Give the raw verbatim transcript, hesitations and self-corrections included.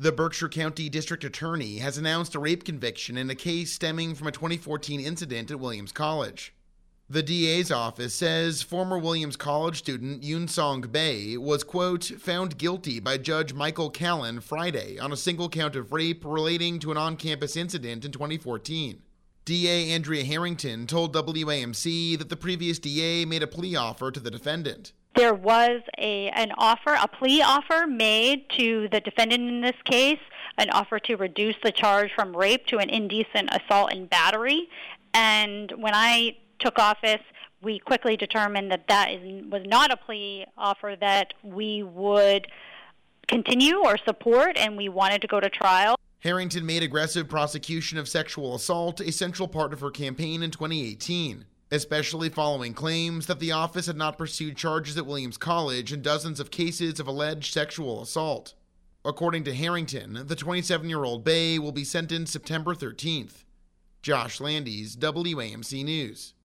The Berkshire County District Attorney has announced a rape conviction in a case stemming from a twenty fourteen incident at Williams College. The D A's office says former Williams College student Yoon Song Bae was, quote, found guilty by Judge Michael Callan Friday on a single count of rape relating to an on-campus incident in twenty fourteen. D A Andrea Harrington told W A M C that the previous D A made a plea offer to the defendant. There was a an offer, a plea offer made to the defendant in this case, an offer to reduce the charge from rape to an indecent assault and battery. And when I took office, we quickly determined that that is, was not a plea offer that we would continue or support, and we wanted to go to trial. Harrington made aggressive prosecution of sexual assault a central part of her campaign in twenty eighteen. Especially following claims that the office had not pursued charges at Williams College in dozens of cases of alleged sexual assault. According to Harrington, the twenty-seven-year-old Bae will be sentenced September thirteenth. Josh Landis, W A M C News.